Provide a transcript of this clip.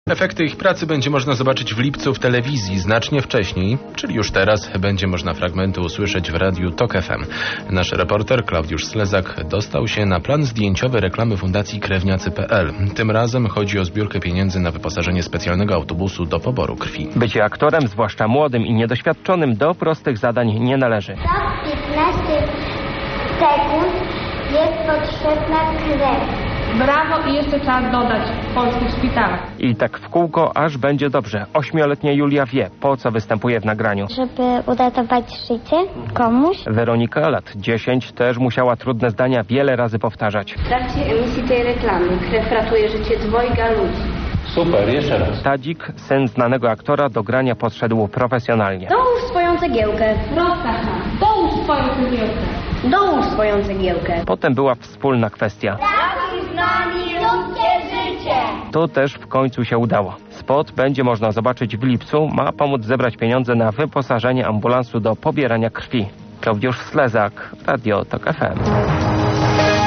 Efekty ich pracy będzie można zobaczyć w lipcu w telewizji znacznie wcześniej, czyli już teraz będzie można fragmenty usłyszeć w radiu TOK FM. Nasz reporter Klaudiusz Slezak dostał się na plan zdjęciowy reklamy Fundacji Krewniacy.pl. Tym razem chodzi o zbiórkę pieniędzy na wyposażenie specjalnego autobusu do poboru krwi. Bycie aktorem, zwłaszcza młodym i niedoświadczonym, do prostych zadań nie należy. Co 15 sekund jest potrzebna krew. Brawo i jeszcze trzeba dodać w polskich szpitalach. I tak w kółko, aż będzie dobrze. 8-letnia Julia wie, po co występuje w nagraniu. Żeby uratować życie komuś. Weronika, lat 10, też musiała trudne zdania wiele razy powtarzać. W trakcie emisji tej reklamy krew ratuje życie dwojga ludzi. Super, jeszcze raz. Tadzik, syn znanego aktora, do grania podszedł profesjonalnie. Dołóż swoją cegiełkę. Rozkaz nam. Dołóż swoją cegiełkę. Dołóż swoją cegiełkę. Potem była wspólna kwestia. Ratuj z nami ludzkie życie. To też w końcu się udało. Spot będzie można zobaczyć w lipcu. Ma pomóc zebrać pieniądze na wyposażenie ambulansu do pobierania krwi. Klaudiusz Slezak, Radio TOK FM.